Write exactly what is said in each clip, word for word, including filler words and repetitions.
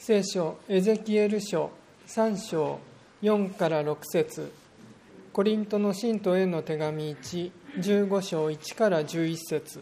聖書エゼキエル書さん章よんからろく節、コリントの信徒への手紙いち、じゅうご章いちからじゅういち節。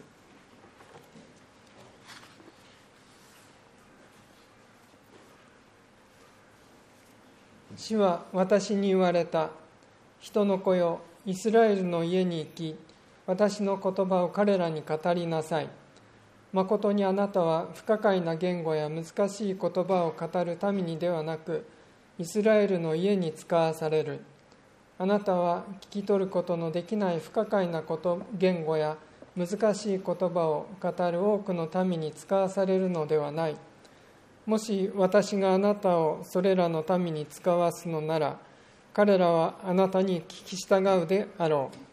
主は私に言われた。人の子よ、イスラエルの家に行き、私の言葉を彼らに語りなさい。まことにあなたは不可解な言語や難しい言葉を語る民にではなく、イスラエルの家に使わされる。あなたは聞き取ることのできない不可解なこと言語や難しい言葉を語る多くの民に使わされるのではない。もし私があなたをそれらの民に使わすのなら、彼らはあなたに聞き従うであろう。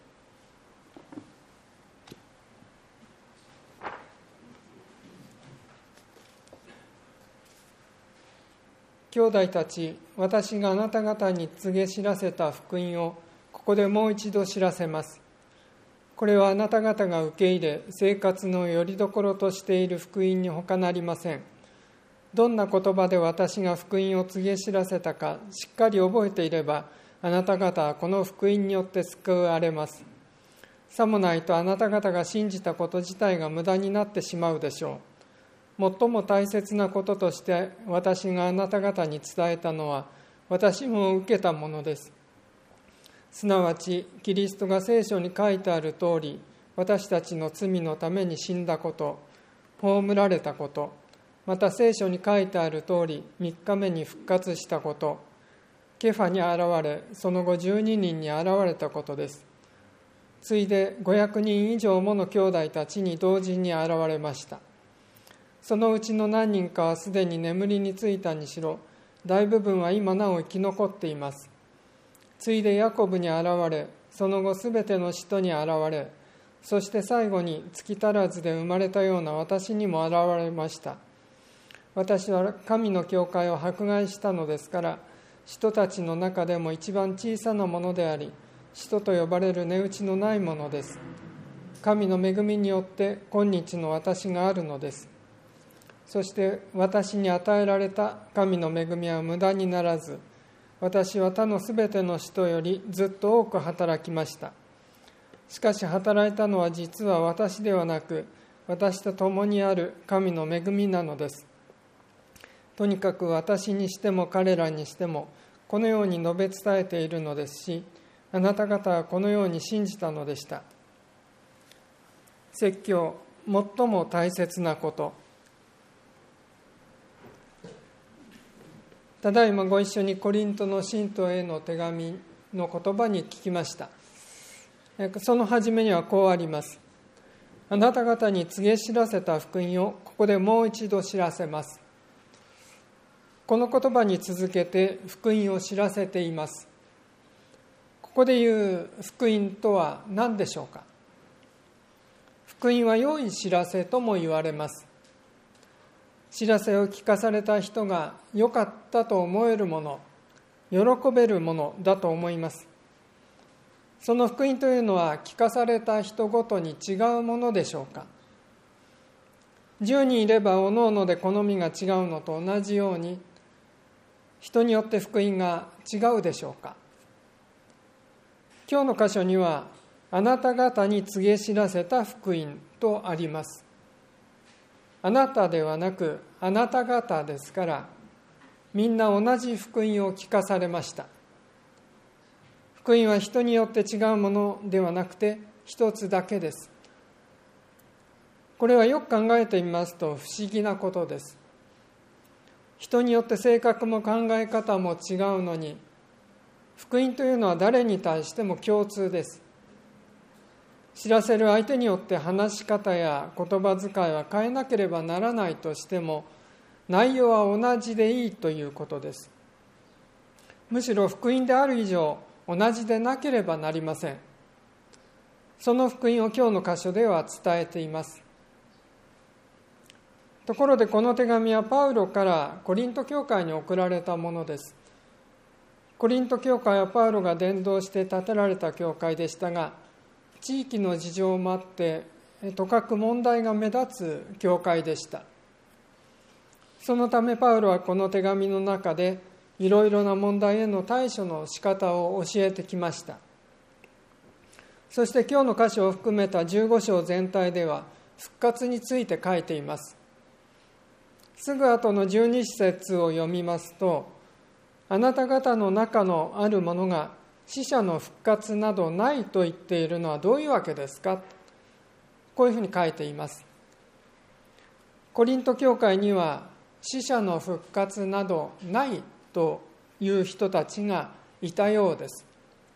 兄弟たち、私があなた方に告げ知らせた福音をここでもう一度知らせます。これはあなた方が受け入れ、生活の拠り所としている福音に他なりません。どんな言葉で私が福音を告げ知らせたかしっかり覚えていれば、あなた方はこの福音によって救われます。さもないとあなた方が信じたこと自体が無駄になってしまうでしょう。最も大切なこととして私があなた方に伝えたのは、私も受けたものです。すなわち、キリストが聖書に書いてある通り、私たちの罪のために死んだこと、葬られたこと、また聖書に書いてある通り、みっかめに復活したこと、ケファに現れ、その後じゅうににんに現れたことです。ついでごひゃくにん以上もの兄弟たちに同時に現れました。そのうちの何人かはすでに眠りについたにしろ、大部分は今なお生き残っています。ついでヤコブに現れ、その後すべての使徒に現れ、そして最後に月足らずで生まれたような私にも現れました。私は神の教会を迫害したのですから、使徒たちの中でも一番小さなものであり、使徒と呼ばれる値打ちのないものです。神の恵みによって今日の私があるのです。そして私に与えられた神の恵みは無駄にならず、私は他のすべての人よりずっと多く働きました。しかし働いたのは実は私ではなく、私と共にある神の恵みなのです。とにかく私にしても彼らにしてもこのように述べ伝えているのですし、あなた方はこのように信じたのでした。説教、最も大切なこと。ただいまご一緒にコリントの信徒への手紙の言葉に聞きました。その初めにはこうあります。あなた方に告げ知らせた福音をここでもう一度知らせます。この言葉に続けて福音を知らせています。ここで言う福音とは何でしょうか。福音は良い知らせとも言われます。知らせを聞かされた人が良かったと思えるもの、喜べるものだと思います。その福音というのは聞かされた人ごとに違うものでしょうか。じゅうにんいればおのおので好みが違うのと同じように、人によって福音が違うでしょうか。今日の箇所には、あなた方に告げ知らせた福音とあります。あなたではなくあなた方ですから、みんな同じ福音を聞かされました。福音は人によって違うものではなくて一つだけです。これはよく考えてみますと不思議なことです。人によって性格も考え方も違うのに、福音というのは誰に対しても共通です。知らせる相手によって話し方や言葉遣いは変えなければならないとしても、内容は同じでいいということです。むしろ福音である以上、同じでなければなりません。その福音を今日の箇所では伝えています。ところでこの手紙はパウロからコリント教会に送られたものです。コリント教会はパウロが伝道して建てられた教会でしたが、地域の事情もあってとかく問題が目立つ教会でした。 そのためパウロはこの手紙の中でいろいろな問題への対処の仕方を教えてきました。そして今日の箇所を含めたじゅうご章全体では復活について書いています。すぐ後のじゅうに節を読みますと、あなた方の中のあるものが死者の復活などないと言っているのはどういうわけですか。こういうふうに書いています。コリント教会には死者の復活などないという人たちがいたようです。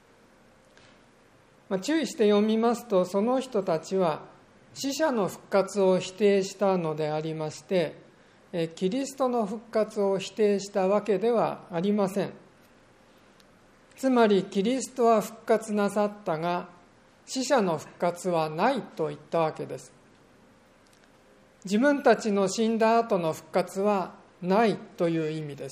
まあ、注意して読みますと、その人たちは死者の復活を否定したのでありまして、キリストの復活を否定したわけではありません。つまりキリストは復活なさったが、死者の復活はないと言ったわけです。自分たちの死んだ後の復活はないという意味です。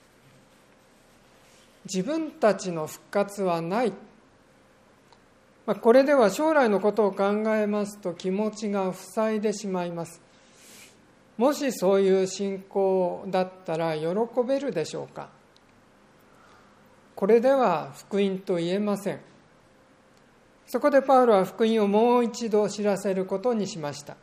自分たちの復活はない。これでは将来のことを考えますと気持ちが塞いでしまいます。もしそういう信仰だったら喜べるでしょうか。これでは福音と言えません。そこでパウロは福音をもう一度知らせることにしました。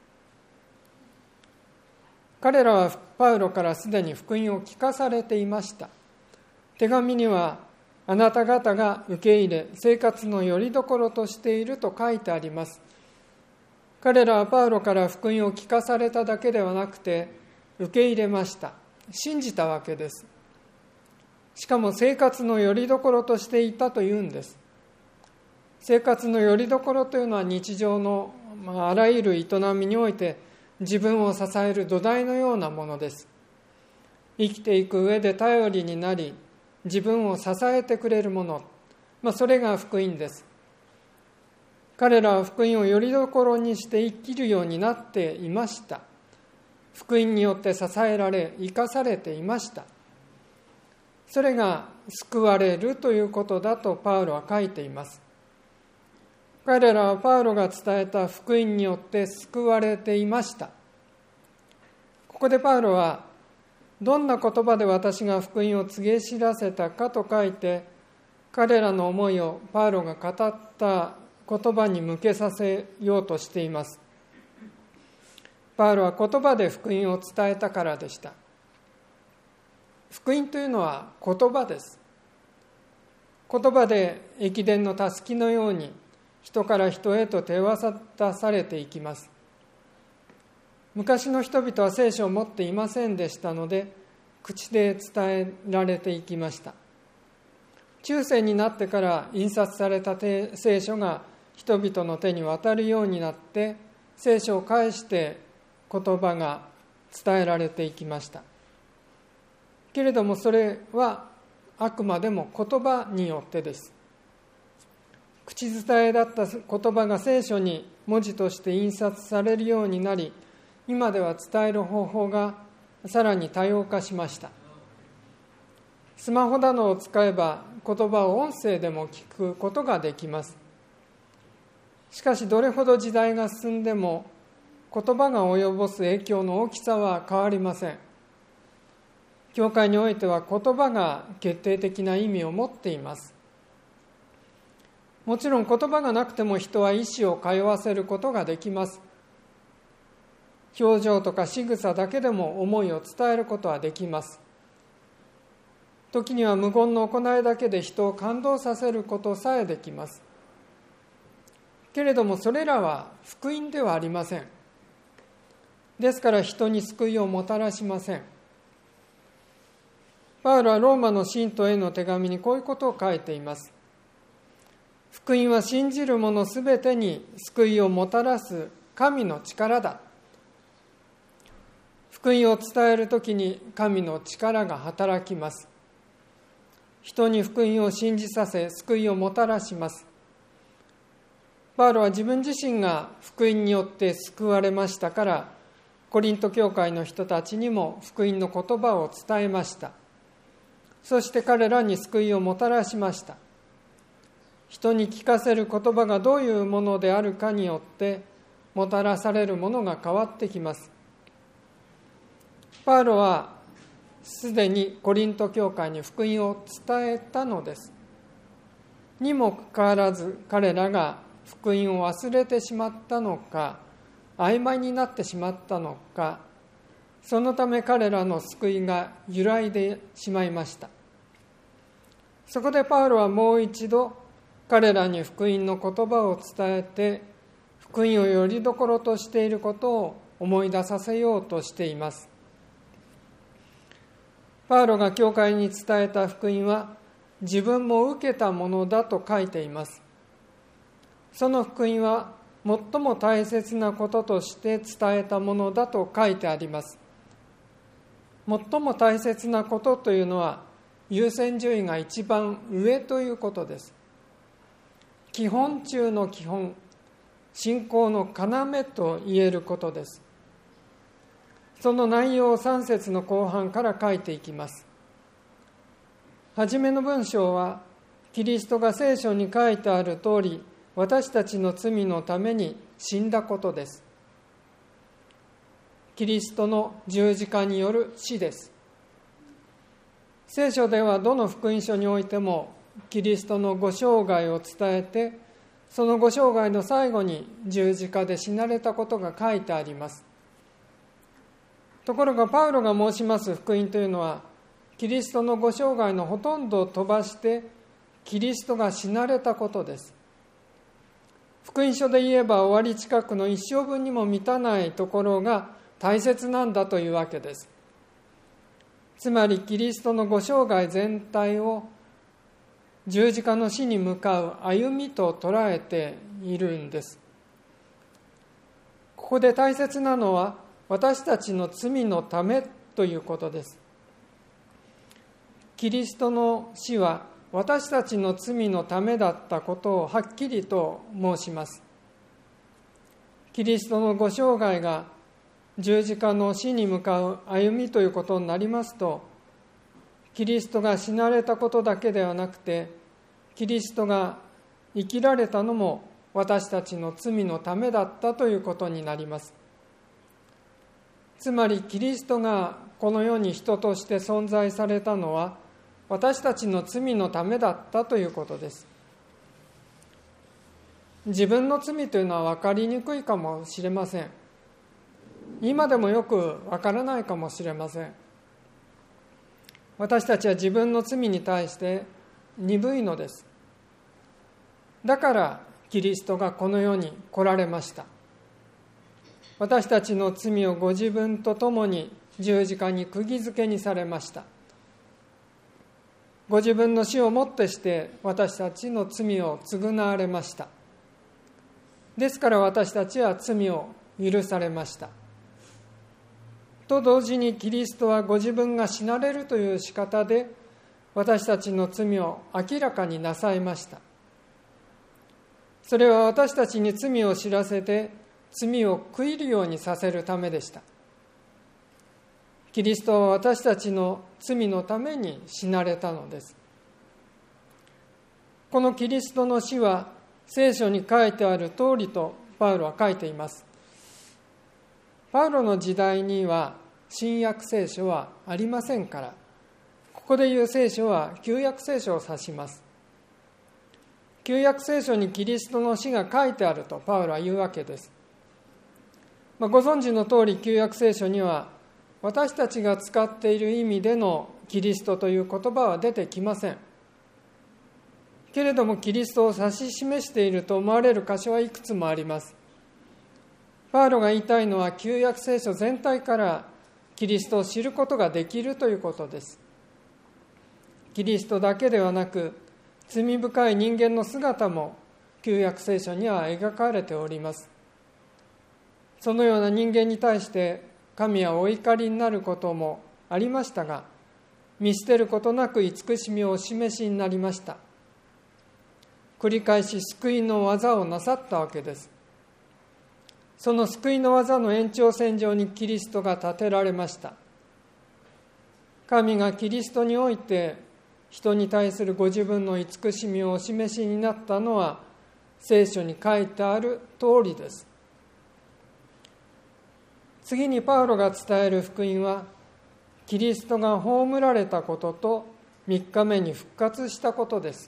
彼らはパウロからすでに福音を聞かされていました。手紙には、あなた方が受け入れ、生活の拠り所としていると書いてあります。彼らはパウロから福音を聞かされただけではなくて、受け入れました。信じたわけです。しかも生活の拠り所としていたというんです。生活の拠り所というのは日常の、まあ、あらゆる営みにおいて自分を支える土台のようなものです。生きていく上で頼りになり、自分を支えてくれるもの、まあ、それが福音です。彼らは福音を拠り所にして生きるようになっていました。福音によって支えられ、生かされていました。それが救われるということだとパウロは書いています。彼らはパウロが伝えた福音によって救われていました。ここでパウロは、どんな言葉で私が福音を告げ知らせたかと書いて、彼らの思いをパウロが語った言葉に向けさせようとしています。パウロは言葉で福音を伝えたからでした。福音というのは言葉です。言葉で駅伝のたすきのように人から人へと手渡されていきます。昔の人々は聖書を持っていませんでしたので、口で伝えられていきました。中世になってから印刷された聖書が人々の手に渡るようになって、聖書を介して言葉が伝えられていきました。けれどもそれはあくまでも言葉によってです。口伝えだった言葉が聖書に文字として印刷されるようになり、今では伝える方法がさらに多様化しました。スマホなどを使えば言葉を音声でも聞くことができます。しかしどれほど時代が進んでも言葉が及ぼす影響の大きさは変わりません。教会においては言葉が決定的な意味を持っています。もちろん言葉がなくても人は意思を通わせることができます。表情とか仕草だけでも思いを伝えることはできます。時には無言の行いだけで人を感動させることさえできます。けれどもそれらは福音ではありません。ですから人に救いをもたらしません。パウロはローマの信徒への手紙にこういうことを書いています。福音は信じる者すべてに救いをもたらす神の力だ。福音を伝えるときに神の力が働きます。人に福音を信じさせ、救いをもたらします。パウロは自分自身が福音によって救われましたから、コリント教会の人たちにも福音の言葉を伝えました。そして彼らに救いをもたらしました。人に聞かせる言葉がどういうものであるかによって、もたらされるものが変わってきます。 パウロはすでにコリント教会に福音を伝えたのです。にもかかわらず彼らが福音を忘れてしまったのか、曖昧になってしまったのか、そのため彼らの救いが揺らいでしまいました。そこでパウロはもう一度彼らに福音の言葉を伝えて、福音をよりどころとしていることを思い出させようとしています。パウロが教会に伝えた福音は自分も受けたものだと書いています。その福音は最も大切なこととして伝えたものだと書いてあります。最も大切なことというのは優先順位が一番上ということです。基本中の基本、信仰の要と言えることです。その内容をさん節の後半から書いていきます。はじめの文章は、キリストが聖書に書いてある通り、私たちの罪のために死んだことです。キリストの十字架による死です。聖書ではどの福音書においてもキリストのご生涯を伝えて、そのご生涯の最後に十字架で死なれたことが書いてあります。ところがパウロが申します福音というのは、キリストのご生涯のほとんどを飛ばしてキリストが死なれたことです。福音書で言えば終わり近くの一生分にも満たないところが大切なんだというわけです。つまりキリストのご生涯全体を十字架の死に向かう歩みと捉えているんです。ここで大切なのは私たちの罪のためということです。キリストの死は私たちの罪のためだったことをはっきりと申します。キリストのご生涯が十字架の死に向かう歩みということになりますと、キリストが死なれたことだけではなくて、キリストが生きられたのも私たちの罪のためだったということになります。つまりキリストがこの世に人として存在されたのは私たちの罪のためだったということです。自分の罪というのは分かりにくいかもしれません。今でもよく分からないかもしれません。私たちは自分の罪に対して鈍いのです。だからキリストがこの世に来られました。私たちの罪をご自分と共に十字架に釘付けにされました。ご自分の死をもってして私たちの罪を償われました。ですから私たちは罪を許されました。と同時にキリストはご自分が死なれるという仕方で私たちの罪を明らかになさいました。それは私たちに罪を知らせて罪を悔いるようにさせるためでした。キリストは私たちの罪のために死なれたのです。このキリストの死は聖書に書いてある通りとパウロは書いています。パウロの時代には新約聖書はありませんから、ここで言う聖書は旧約聖書を指します。旧約聖書にキリストの死が書いてあるとパウロは言うわけです。まあ、ご存知の通り旧約聖書には私たちが使っている意味でのキリストという言葉は出てきません。けれどもキリストを指し示していると思われる箇所はいくつもあります。パウロが言いたいのは旧約聖書全体からキリストを知ることができるということです。キリストだけではなく罪深い人間の姿も旧約聖書には描かれております。そのような人間に対して神はお怒りになることもありましたが、見捨てることなく慈しみをお示しになりました。繰り返し救いの技をなさったわけです。その救いの技の延長線上にキリストが立てられました。神がキリストにおいて人に対するご自分の慈しみをお示しになったのは聖書に書いてある通りです。次にパウロが伝える福音はキリストが葬られたこととみっかめに復活したことです。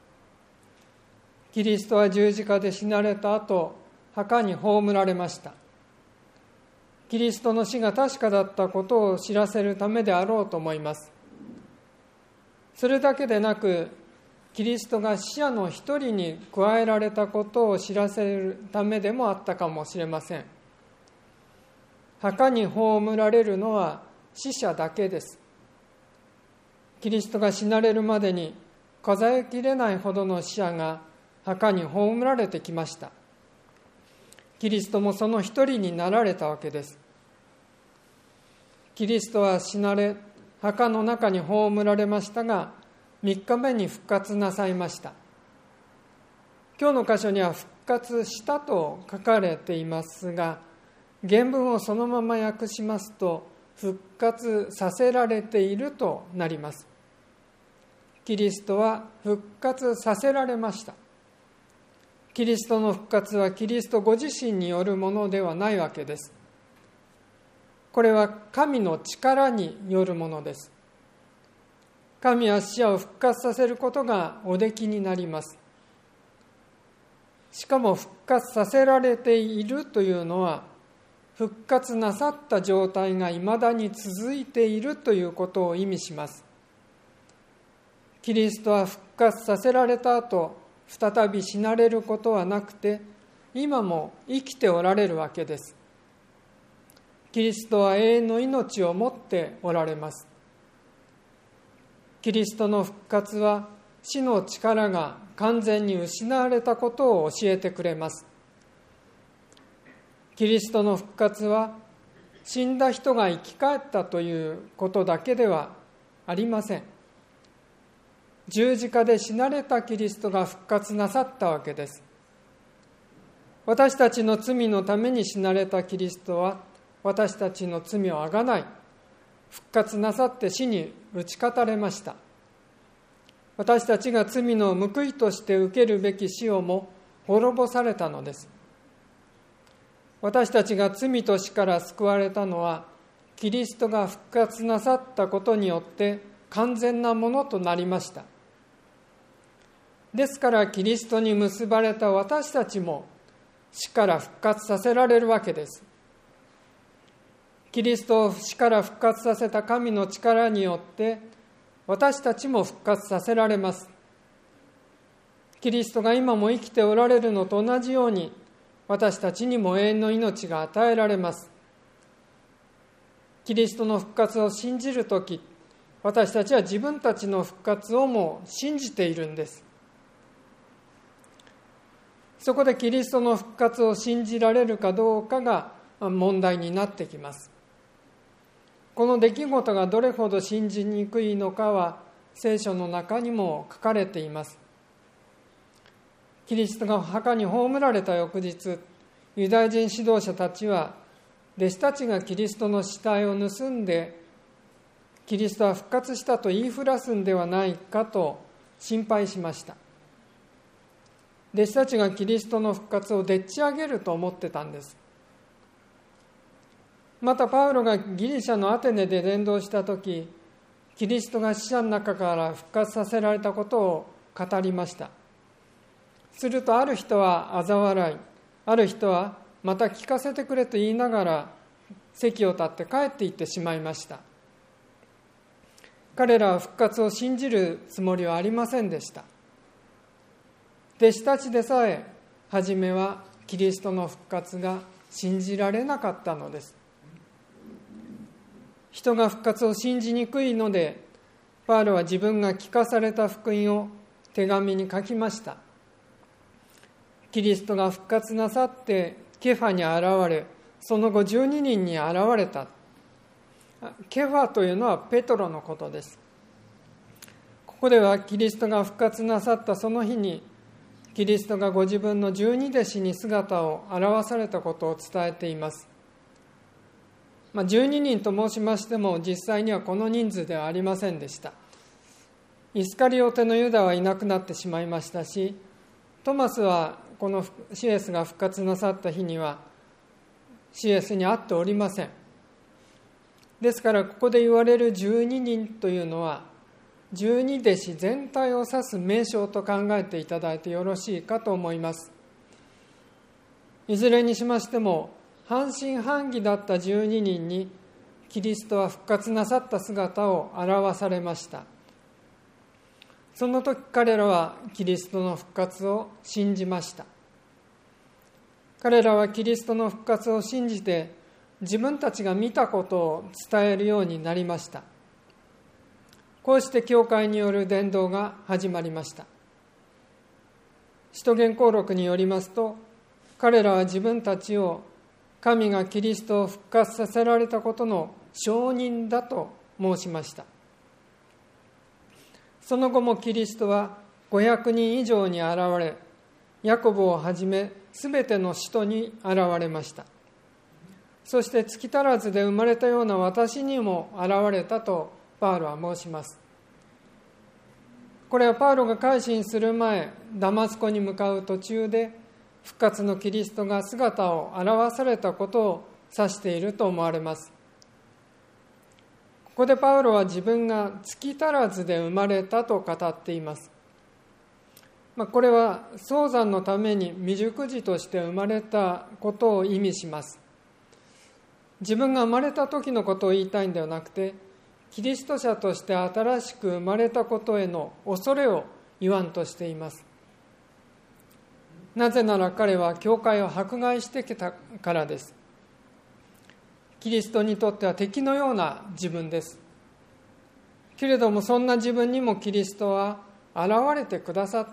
キリストは十字架で死なれた後、墓に葬られました。キリストの死が確かだったことを知らせるためであろうと思います。それだけでなく、キリストが死者の一人に加えられたことを知らせるためでもあったかもしれません。墓に葬られるのは死者だけです。キリストが死なれるまでに数えきれないほどの死者が墓に葬られてきました。キリストもその一人になられたわけです。キリストは死なれ、墓の中に葬られましたが、みっかめに復活なさいました。今日の箇所には復活したと書かれていますが、原文をそのまま訳しますと、復活させられているとなります。キリストは復活させられました。キリストの復活はキリストご自身によるものではないわけです。これは神の力によるものです。神は死者を復活させることがおできになります。しかも復活させられているというのは、復活なさった状態がいまだに続いているということを意味します。キリストは復活させられた後、再び死なれることはなくて、今も生きておられるわけです。キリストは永遠の命を持っておられます。キリストの復活は死の力が完全に失われたことを教えてくれます。キリストの復活は死んだ人が生き返ったということだけではありません。十字架で死なれたキリストが復活なさったわけです。私たちの罪のために死なれたキリストは、私たちの罪をあがない、復活なさって死に打ち勝たれました。私たちが罪の報いとして受けるべき死をも滅ぼされたのです。私たちが罪と死から救われたのは、キリストが復活なさったことによって完全なものとなりました。ですからキリストに結ばれた私たちも死から復活させられるわけです。キリストを死から復活させた神の力によって私たちも復活させられます。キリストが今も生きておられるのと同じように、私たちにも永遠の命が与えられます。キリストの復活を信じるとき、私たちは自分たちの復活をも信じているんです。そこでキリストの復活を信じられるかどうかが問題になってきます。この出来事がどれほど信じにくいのかは聖書の中にも書かれています。キリストが墓に葬られた翌日、ユダヤ人指導者たちは弟子たちがキリストの死体を盗んでキリストは復活したと言いふらすんではないかと心配しました。弟子たちがキリストの復活をでっち上げると思ってたんです。またパウロがギリシャのアテネで伝道したとき、キリストが死者の中から復活させられたことを語りました。するとある人は嘲笑い、ある人はまた聞かせてくれと言いながら席を立って帰っていってしまいました。彼らは復活を信じるつもりはありませんでした。弟子たちでさえ初めはキリストの復活が信じられなかったのです。人が復活を信じにくいので、パウロは自分が聞かされた福音を手紙に書きました。キリストが復活なさってケファに現れ、その後じゅうににんに現れた。ケファというのはペトロのことです。ここではキリストが復活なさったその日に、キリストがご自分の十二弟子に姿を現されたことを伝えています。まあ、じゅうににんと申しましても実際にはこの人数ではありませんでした。イスカリオテのユダはいなくなってしまいましたし、トマスはこのシエスが復活なさった日にはシエスに会っておりません。 ですからここで言われるじゅうににんというのは十二弟子全体を指す名称と考えていただいてよろしいかと思います。いずれにしましても半信半疑だったじゅうににんにキリストは復活なさった姿を表されました。その時彼らはキリストの復活を信じました。彼らはキリストの復活を信じて自分たちが見たことを伝えるようになりました。こうして教会による伝道が始まりました。使徒言行録によりますと、彼らは自分たちを神がキリストを復活させられたことの証人だと申しました。その後もキリストはごひゃくにん以上に現れ、ヤコブをはじめすべての使徒に現れました。そして月足らずで生まれたような私にも現れたとパウロは申します。これはパウロが改心する前、ダマスコに向かう途中で復活のキリストが姿を現されたことを指していると思われます。ここでパウロは自分が月足らずで生まれたと語っています。まあ、これは早産のために未熟児として生まれたことを意味します。自分が生まれた時のことを言いたいんではなくて、キリスト者として新しく生まれたことへの恐れを言わんとしています。なぜなら彼は教会を迫害してきたからです。キリストにとっては敵のような自分です。けれどもそんな自分にもキリストは現れてくださった。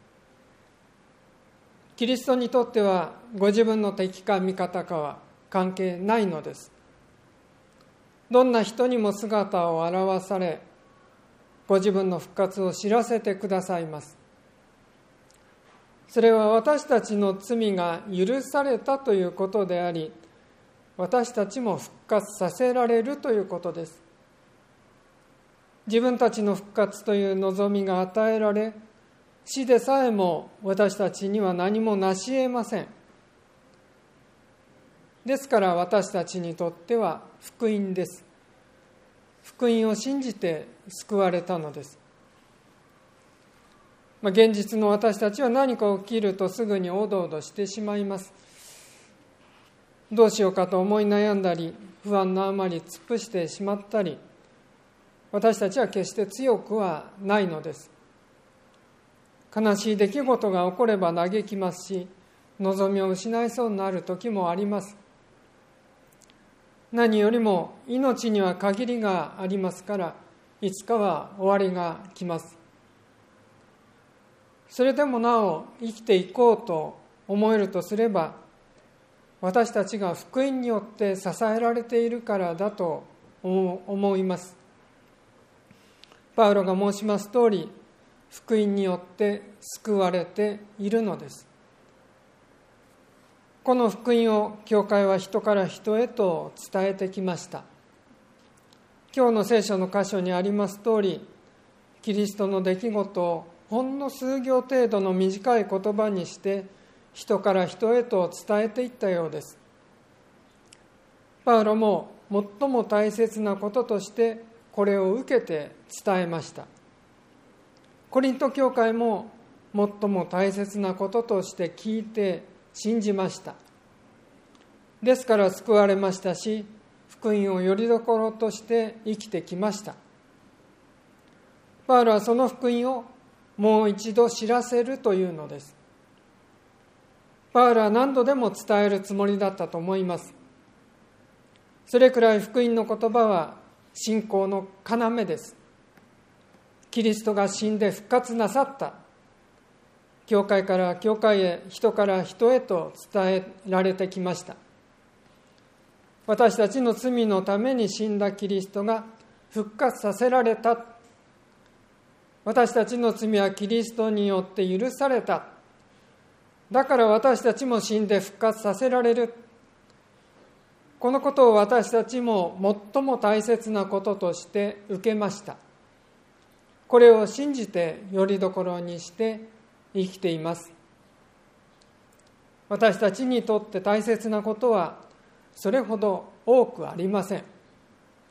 キリストにとってはご自分の敵か味方かは関係ないのです。どんな人にも姿を現され、ご自分の復活を知らせてくださいます。それは私たちの罪が許されたということであり、私たちも復活させられるということです。自分たちの復活という望みが与えられ、死でさえも私たちには何もなし得ません。ですから私たちにとっては福音です。福音を信じて救われたのです。まあ、現実の私たちは何か起きるとすぐにおどおどしてしまいます。どうしようかと思い悩んだり、不安のあまり突っ伏してしまったり、私たちは決して強くはないのです。悲しい出来事が起これば嘆きますし、望みを失いそうになる時もあります。何よりも命には限りがありますから、いつかは終わりが来ます。それでもなお生きていこうと思えるとすれば、私たちが福音によって支えられているからだと思います。パウロが申します通り、福音によって救われているのです。この福音を教会は人から人へと伝えてきました。今日の聖書の箇所にあります通り、キリストの出来事をほんの数行程度の短い言葉にして人から人へと伝えていったようです。パウロも最も大切なこととしてこれを受けて伝えました。コリント教会も最も大切なこととして聞いて信じました。ですから救われましたし、福音をよりどころとして生きてきました。パウロはその福音をもう一度知らせるというのです。パウロは何度でも伝えるつもりだったと思います。それくらい福音の言葉は信仰の要です。キリストが死んで復活なさった。教会から教会へ、人から人へと伝えられてきました。私たちの罪のために死んだキリストが復活させられた。私たちの罪はキリストによって許された。だから私たちも死んで復活させられる。このことを私たちも最も大切なこととして受けました。これを信じてよりどころにして生きています。私たちにとって大切なことはそれほど多くありません。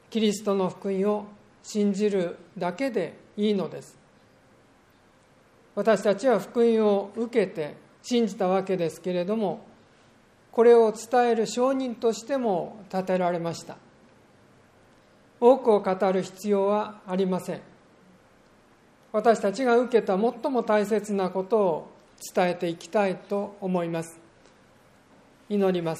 キリストの福音を信じるだけでいいのです。私たちは福音を受けて信じたわけですけれども、これを伝える証人としても立てられました。多くを語る必要はありません。私たちが受けた最も大切なことを伝えていきたいと思います。祈ります。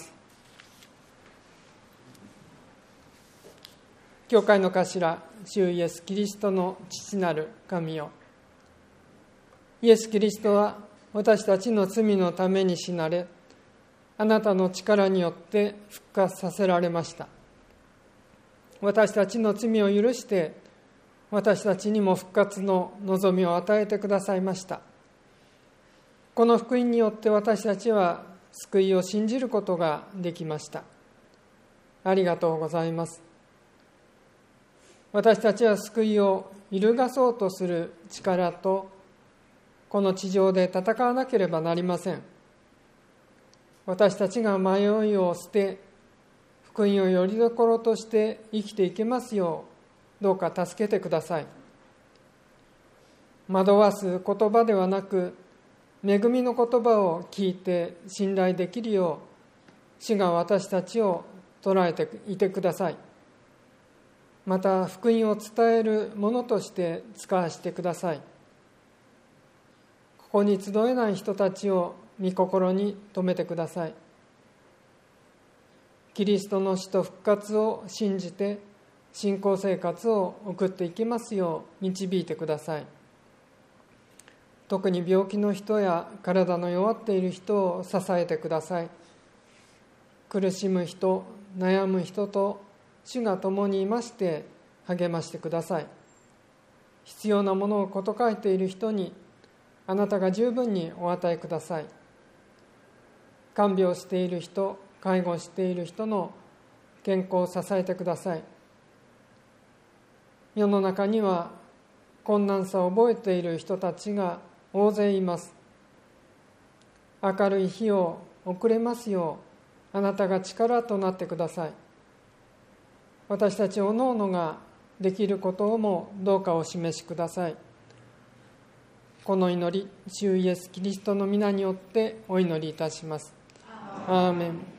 教会の頭、主イエス・キリストの父なる神よ、イエス・キリストは私たちの罪のために死なれ、あなたの力によって復活させられました。私たちの罪を許して、私たちにも復活の望みを与えてくださいました。この福音によって私たちは救いを信じることができました。ありがとうございます。私たちは救いを揺るがそうとする力と、この地上で戦わなければなりません。私たちが迷いを捨て、福音をよりどころとして生きていけますよう、どうか助けてください。惑わす言葉ではなく、恵みの言葉を聞いて信頼できるよう、主が私たちを捉えていてください。また福音を伝えるものとして使わせてください。ここに集えない人たちを御心に留めてください。キリストの死と復活を信じて信仰生活を送っていきますよう導いてください。特に病気の人や体の弱っている人を支えてください。苦しむ人、悩む人と主が共にいまして励ましてください。必要なものをこと書いている人にあなたが十分にお与えください。看病している人、介護している人の健康を支えてください。世の中には困難さを覚えている人たちが大勢います。明るい日を送れますようあなたが力となってください。私たちおのおのができることをもどうかお示しください。この祈り、主イエスキリストの皆によってお祈りいたします。アーメン。